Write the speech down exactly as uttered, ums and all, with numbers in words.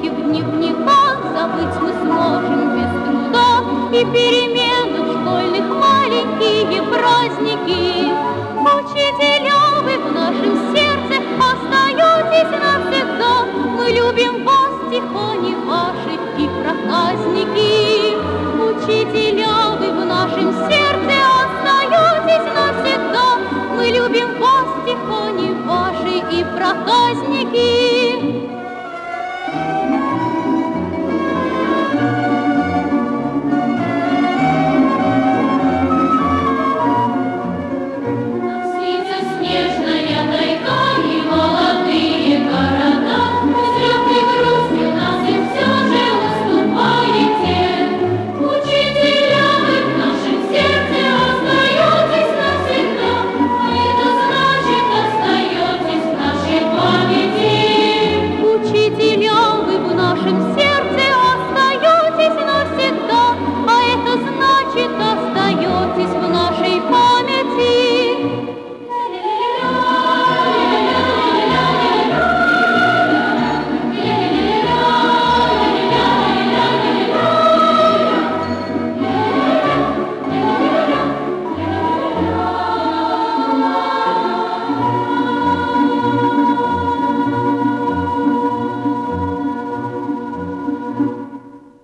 строчки в дневниках забыть мы сможем без труда. И перемены в школьных маленькие праздники. Учителя, вы в нашем сердце остаетесь навсегда. Мы любим вас, тихони ваши и проказники. Учителя,